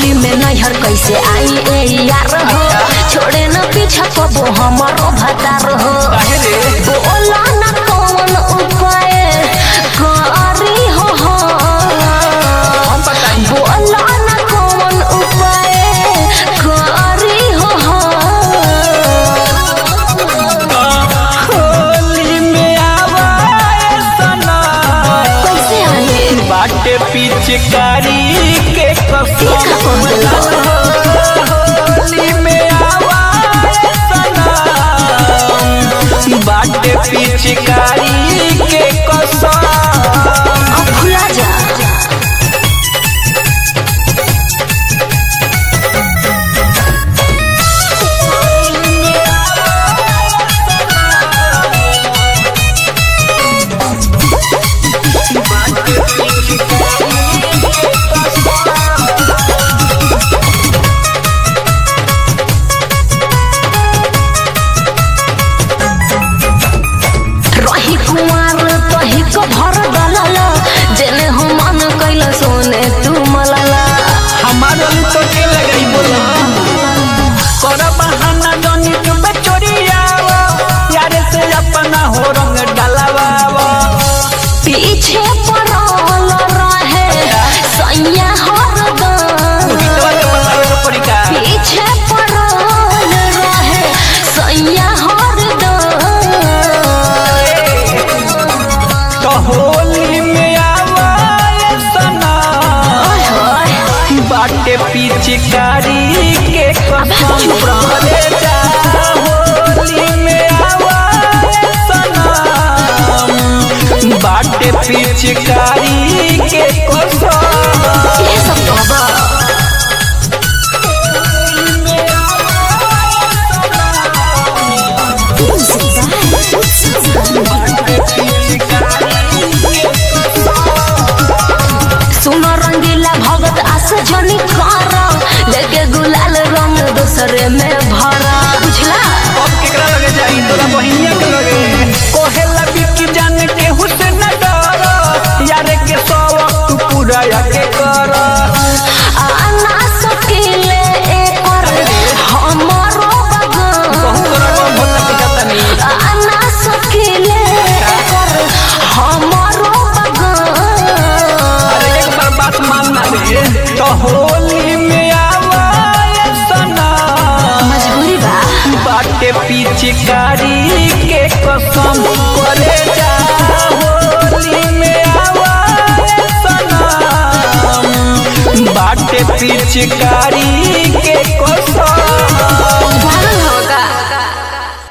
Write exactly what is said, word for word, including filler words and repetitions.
होली में नैहर कैसे आई ए यार हो छोड़े न पीछा कबो हमारो भतार हो बोला न कौन उपाय करी हो बोला न कौन उपाय करी हो होली में आवाए सना कैसे आए बाटे पिचकारी के कसम होली में आवाए सना बाटे पिचकारी के कसम अब भुला जा रही कुमार तही को भर दलला जेने हम मन कैला सोने तू मलला हमारा तो के लगई बोला कर बहाना जनी चुपे चोरियावा यार से अपना हो रंग डालावा पीछे पड़ल रहे सैया हरदम पीछे पड़ल रहे सैया हरदम तो होली में आवाए सना बाटे पिचकारी के कसम रे जा होली में आवाए सना बाटे पिचकारी के कसम ये सब बाबा सुनो रंगीला भगत आस जनी कर लेके गुलाल रंग दूसरे में भरा बुझला अब केकरा लगे जाई तोरा बहिनिया के लगे कोहेला बिकी जान के हुसैन डर यार के सवक तू पूरा के कर आना सकीले एकर हमरो बगन बहुत तोरा को भोला के जाता नहीं आना सकीले एकर हमरो बगन अरे एक बार बात मानना रे तो होली में आवाए सना मजबूरी बा बाटे पिचकारी के कसम करे जा होली में आवाए सना बाटे पिचकारी के